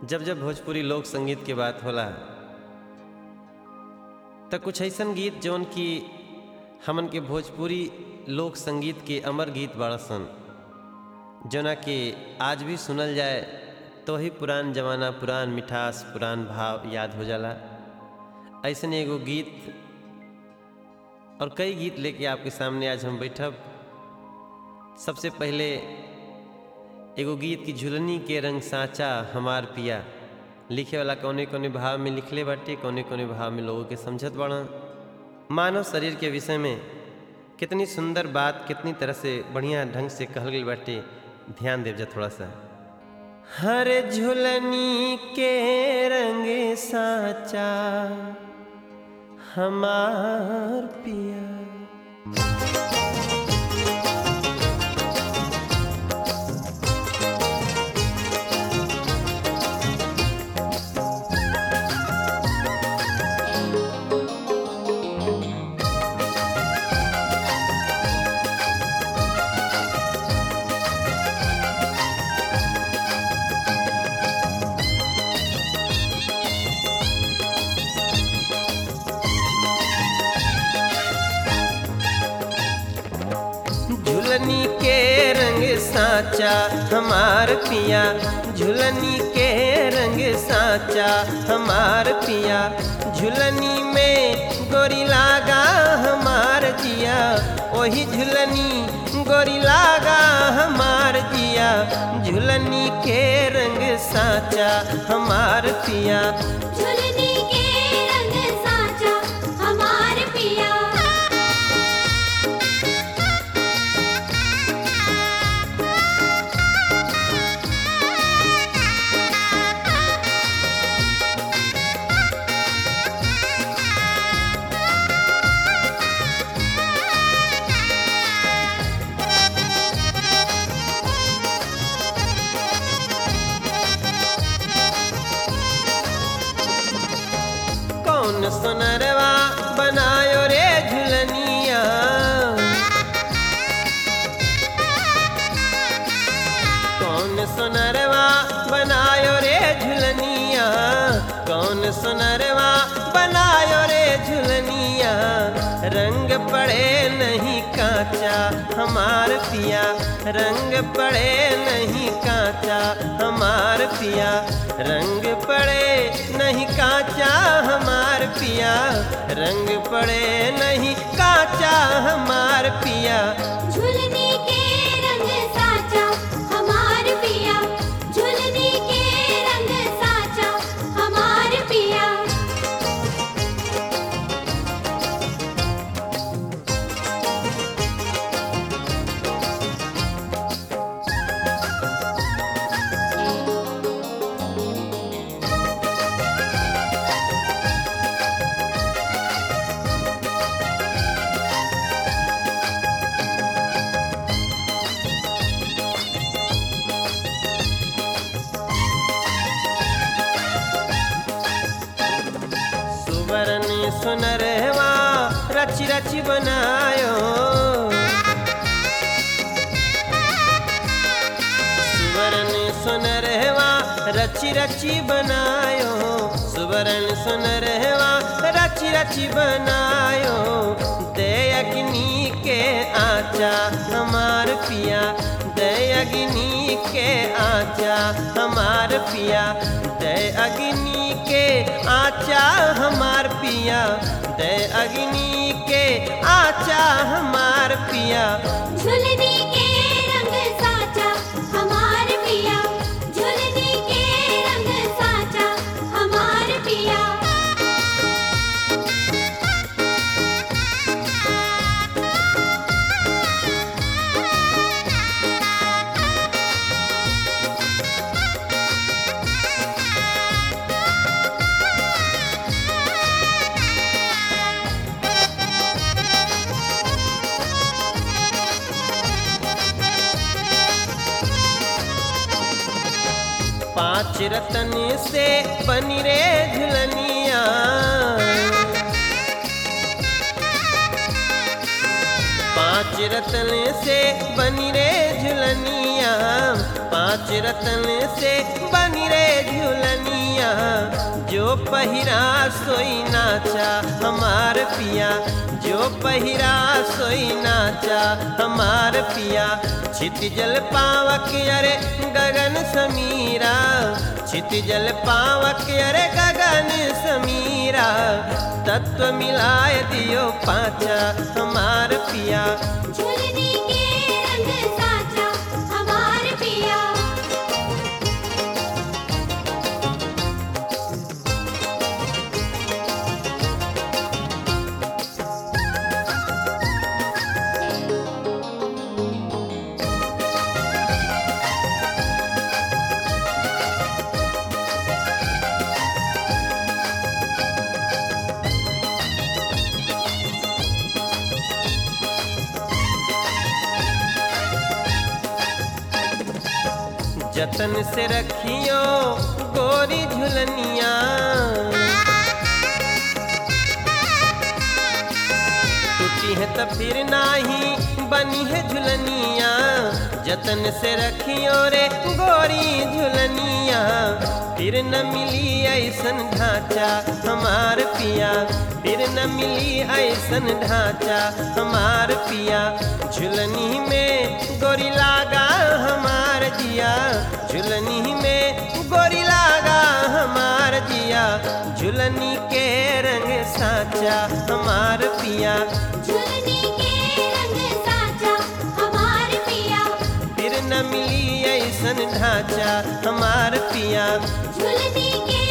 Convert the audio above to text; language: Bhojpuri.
जब जब भोजपुरी लोक संगीत के बात होला त कुछ ऐसन गीत जौन कि हमन के भोजपुरी लोक संगीत के अमर गीत बाड़सन जना कि आज भी सुनल जाए तो ही पुरान जमाना, पुरान मिठास, पुरान भाव याद हो जाला। ऐसन एगो गीत और कई गीत लेके आपके सामने आज हम बैठब। सबसे पहले एगो गीत की झुलनी के रंग साचा हमार पिया लिखे वाला कौने कौने भाव में लिखले बाटे, कौने कौने भाव में लोगों के समझत बाड़ा। मानव शरीर के विषय में कितनी सुंदर बात कितनी तरह से बढ़िया ढंग से कहल गई बाटे, ध्यान देव जा थोड़ा सा। हर झुलनी के रंग साचा हमार पिया, झुलनी के रंग साचा हमार पिया, झुलनी के रंग साचा हमार पिया। झुलनी में गोरी लागा हमार जिया, वही झुलनी गोरी लागा हमार जिया। झुलनी के रंग साचा हमार पिया, झुलनी के रंग साचा हमार पिया। कौन सोनरवा बनायो रे झुलनिया, कौन सोनरवा बनायो रे झुलनिया, कौन सोनरवा बनायो रे झुलनिया। रंग पड़े नहीं काचा हमार पिया, रंग पड़े नहीं काचा हमार पिया। रंग पड़े नहीं काचा हमार पिया, रंग पड़े नहीं काचा हमार पिया। झुलनी के रंग साचा हमार पिया, झुलनी के रंग साचा हमार पिया। सुवर्ण सुनरवा रची रची बनायो, सुवर्ण सुनरवा रची रची बनायो, सुवर्ण सुनरवा रची रची बनायो। दे अग्नि के आचा हमार पिया, दे अग्नि के आचा हमार पिया। दे अग्नि के आचा हमार पिया, दे अग्नि के आचा हमार पिया। झुलनी के रंग साचा हमार पिया, झुलनी के रंग साचा हमार पिया। पांच रतन से बनी रे झुलनिया, पांच रतन से बनी रे झुलनिया। पांच रतन से बनी रे झुलनिया जो पहिरा सोई नाचा हमार पिया जो पहिरा सोई नाचा हमार पिया छित जल पावक अरे गगन समीरा छित जल पावक अरे गगन समीरा तत्व मिलाए दियो पाचा हमार पिया झुलनी के रंग साचा हमार पिया जतन से रखियो गोरी झुलनिया टूटी है तो फिर नाही बनी है झुलनिया जतन से रखियो रे गोरी झुलनिया फिर न मिली ऐसन ढांचा हमार पिया फिर न मिली ऐसन ढांचा हमार पिया झुलनी में गोरी लागा हमार जिया झुलनी में गोरी लागा हमार जिया झुलनी के रंग साचा हमार पिया झुलनी के रंग साचा हमार पिया फिर न मिली ऐसन ढांचा हमार पिया झुलनी के